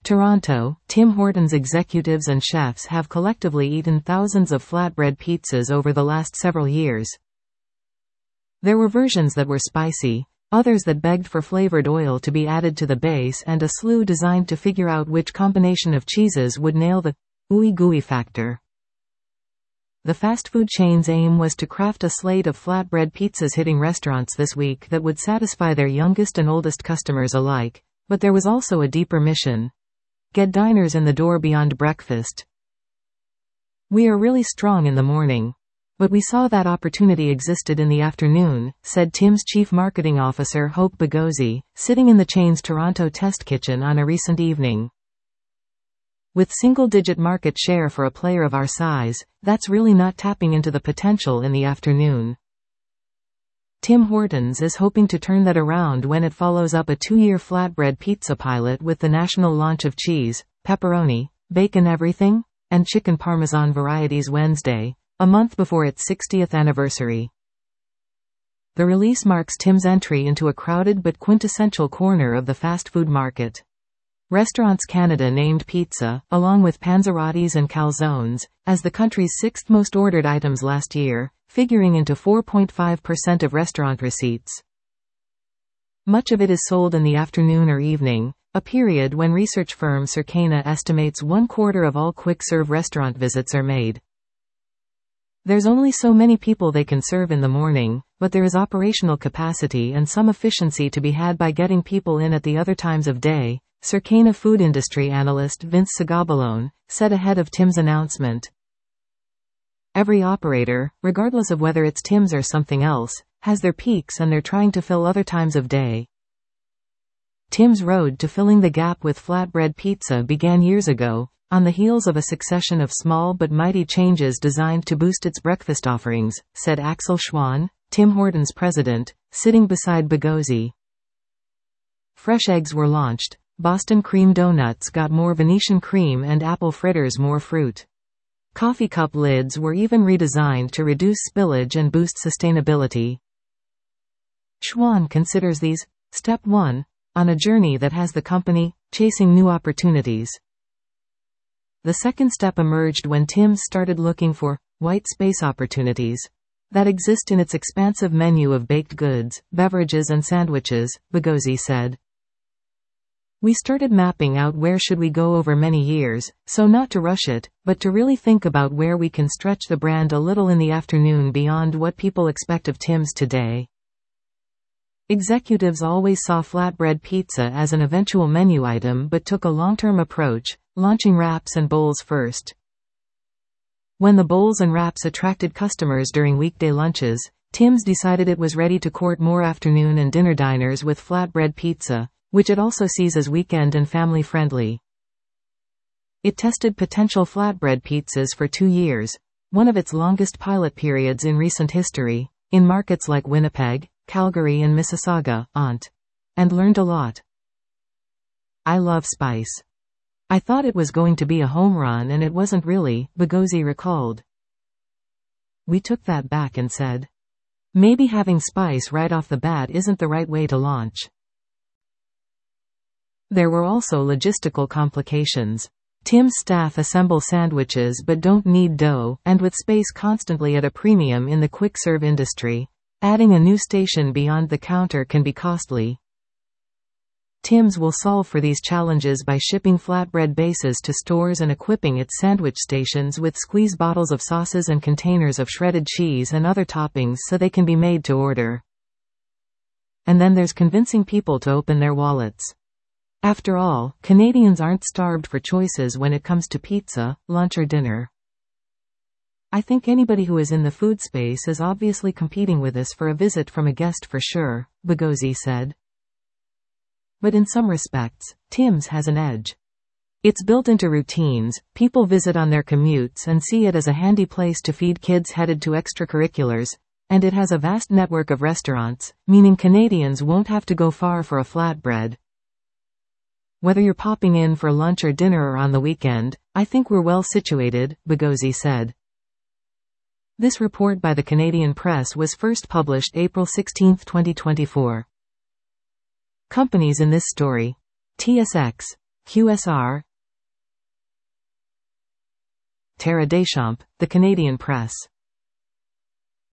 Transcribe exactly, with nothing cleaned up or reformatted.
Toronto, Tim Hortons executives and chefs have collectively eaten thousands of flatbread pizzas over the last several years. There were versions that were spicy, others that begged for flavored oil to be added to the base, and a slew designed to figure out which combination of cheeses would nail the ooey gooey factor. The fast food chain's aim was to craft a slate of flatbread pizzas hitting restaurants this week that would satisfy their youngest and oldest customers alike, but there was also a deeper mission: get diners in the door beyond breakfast. "We are really strong in the morning, but we saw that opportunity existed in the afternoon," said Tim's chief marketing officer Hope Bagozzi, sitting in the chain's Toronto test kitchen on a recent evening. "With single-digit market share for a player of our size, that's really not tapping into the potential in the afternoon." Tim Hortons is hoping to turn that around when it follows up a two-year flatbread pizza pilot with the national launch of cheese, pepperoni, bacon everything, and chicken parmesan varieties Wednesday, a month before its sixtieth anniversary. The release marks Tim's entry into a crowded but quintessential corner of the fast food market. Restaurants Canada named pizza, along with panzerottis and calzones, as the country's sixth most ordered items last year, figuring into four point five percent of restaurant receipts. Much of it is sold in the afternoon or evening, a period when research firm Circana estimates one quarter of all quick-serve restaurant visits are made. There's only so many people they can serve in the morning, but there is operational capacity and some efficiency to be had by getting people in at the other times of day, Circana food industry analyst Vince Sagabalone said ahead of Tim's announcement. "Every operator, regardless of whether it's Tim's or something else, has their peaks and they're trying to fill other times of day." Tim's road to filling the gap with flatbread pizza began years ago, on the heels of a succession of small but mighty changes designed to boost its breakfast offerings, said Axel Schwan, Tim Hortons president, sitting beside Bagozzi. Fresh eggs were launched, Boston cream donuts got more Venetian cream, and apple fritters more fruit. Coffee cup lids were even redesigned to reduce spillage and boost sustainability. Schwan considers these step one on a journey that has the company chasing new opportunities. The second step emerged when Tim's started looking for white space opportunities that exist in its expansive menu of baked goods, beverages and sandwiches, Bagozzi said. "We started mapping out where should we go over many years, so not to rush it, but to really think about where we can stretch the brand a little in the afternoon beyond what people expect of Tim's today." Executives always saw flatbread pizza as an eventual menu item but took a long-term approach, launching wraps and bowls first. When the bowls and wraps attracted customers during weekday lunches, Tim's decided it was ready to court more afternoon and dinner diners with flatbread pizza, which it also sees as weekend and family-friendly. It tested potential flatbread pizzas for two years, one of its longest pilot periods in recent history, in markets like Winnipeg, Calgary and Mississauga, Ont, and learned a lot. "I love spice. I thought it was going to be a home run and it wasn't really," Bagozzi recalled. "We took that back and said, maybe having spice right off the bat isn't the right way to launch." There were also logistical complications. Tim's staff assemble sandwiches but don't need dough, and with space constantly at a premium in the quick-serve industry, adding a new station beyond the counter can be costly. Tim's will solve for these challenges by shipping flatbread bases to stores and equipping its sandwich stations with squeeze bottles of sauces and containers of shredded cheese and other toppings so they can be made to order. And then there's convincing people to open their wallets. After all, Canadians aren't starved for choices when it comes to pizza, lunch or dinner. "I think anybody who is in the food space is obviously competing with us for a visit from a guest for sure," Bagozzi said. But in some respects, Tim's has an edge. It's built into routines, people visit on their commutes and see it as a handy place to feed kids headed to extracurriculars, and it has a vast network of restaurants, meaning Canadians won't have to go far for a flatbread. "Whether you're popping in for lunch or dinner or on the weekend, I think we're well situated," Bagozzi said. This report by the Canadian Press was first published April sixteenth twenty twenty-four. Companies in this story. T S X. Q S R. Tara Deschamps, The Canadian Press.